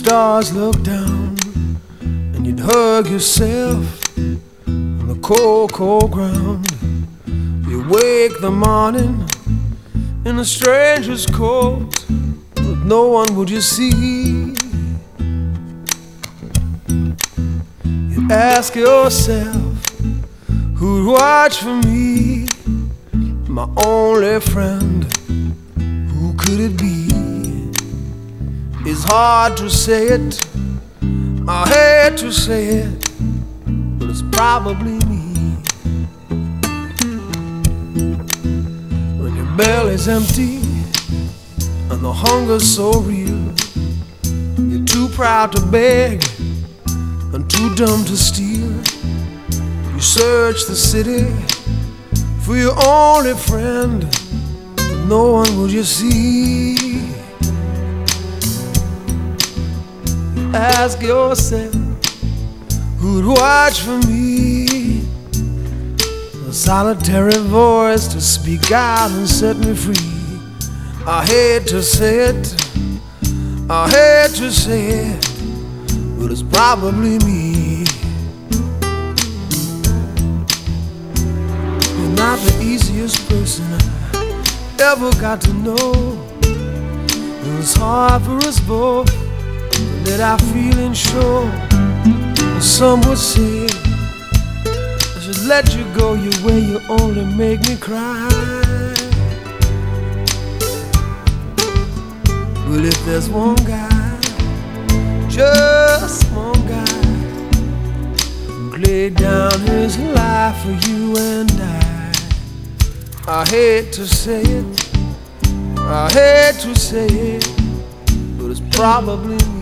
stars look down, and you'd hug yourself on the cold, cold ground. You wake the morning in a stranger's coat, but no one would you see. You ask yourself, who'd watch for me? My only friend, who could it be? It's hard to say it, I hate to say it, but it's probably me. When your belly's empty and the hunger's so real, you're too proud to beg and too dumb to steal. You search the city for your only friend, but no one will you see. You ask yourself, who'd watch for me? A solitary voice to speak out and set me free. I hate to say it, I hate to say it, but it's probably me. You're not the easiest person I ever got to know. It was hard for us both to let our feelings show. And some would say I should let you go your way, you only make me cry. Well, if there's one guy, just one guy, who laid down his life for you and I hate to say it, I hate to say it, but it's probably me.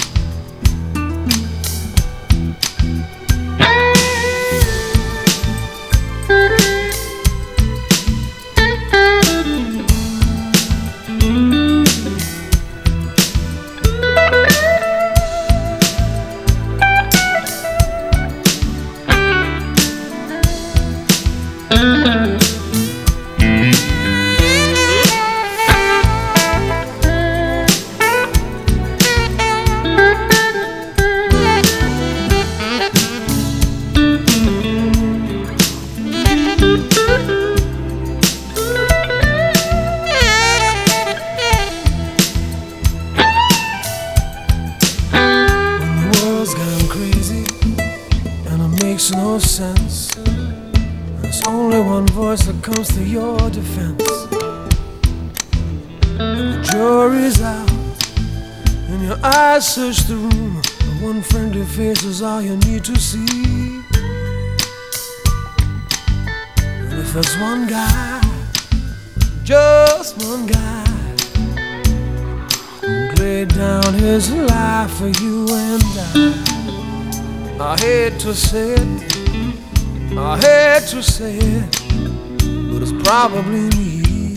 Makes no sense. There's only one voice that comes to your defense. And the jury's out, and your eyes search the room, and one friendly face is all you need to see. And if there's one guy, just one guy, who laid down his life for you and I hate to say it, I hate to say it, but it's probably me.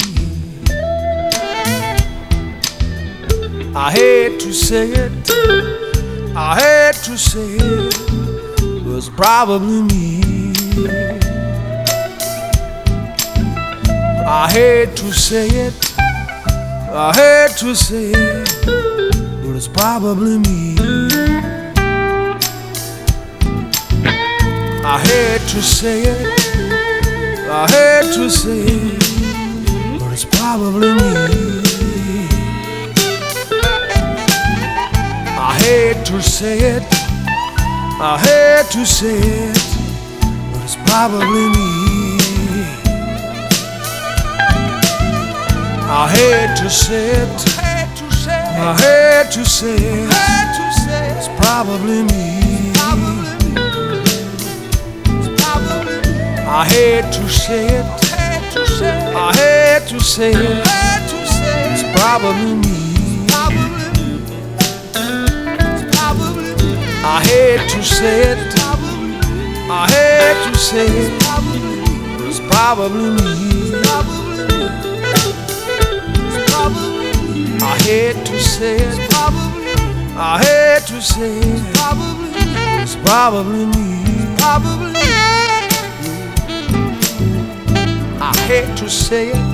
I hate to say it, I hate to say it, but it's probably me. I hate to say it, I hate to say it, but it's probably me. I hate to say it, I hate to say it, but it's probably me. I hate to say it, I hate to say it, but it's probably me. I hate to say it, I hate to say it, it's probably me. I hate to say it, I hate to say it, it's probably me. I hate to say it, I hate to say it, it's probably me. I hate to say it, I hate to say it, it's probably me. I hate to say it,